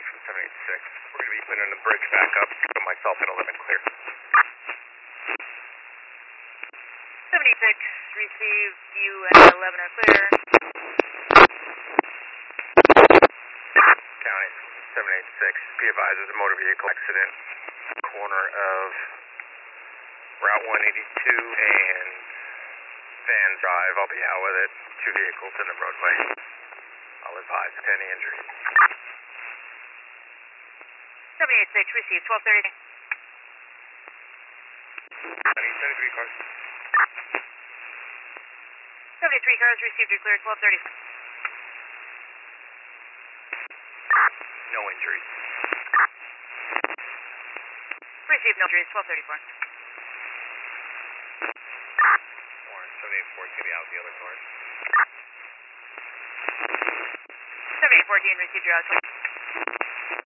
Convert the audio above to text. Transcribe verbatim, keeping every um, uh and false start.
from seven eight six. We're going to be cleaning the bridge back up, so myself and eleven clear. seven eight six, received, you and eleven are clear. County, seven eight six, be advised there's a motor vehicle accident, corner of Route one eighty-two and Van Drive. I'll be out with it, two vehicles in the roadway. I'll advise to any injuries. seven eight six, received, twelve thirty. seventy-three cars. seventy-three cars, received, you're clear, twelve thirty. No injuries. Received, no injuries, twelve thirty-four. Warren, seven eight four, get out the other cars. seven eight fourteen, received, you're out.